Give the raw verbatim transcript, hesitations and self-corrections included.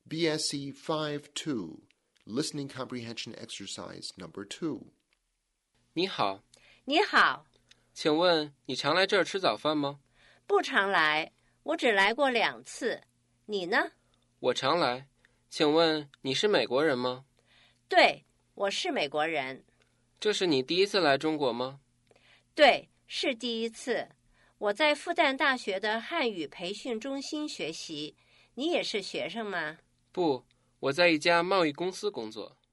B S C five two Listening Comprehension Exercise Number two。 你好。 你好。 请问你常来这儿吃早饭吗？ 不常来，我只来过两次。你呢？ 我常来。请问你是美国人吗？ 对，我是美国人。 这是你第一次来中国吗？ 对，是第一次。我在复旦大学的汉语培训中心学习。你也是学生吗？ 不，我在一家贸易公司工作。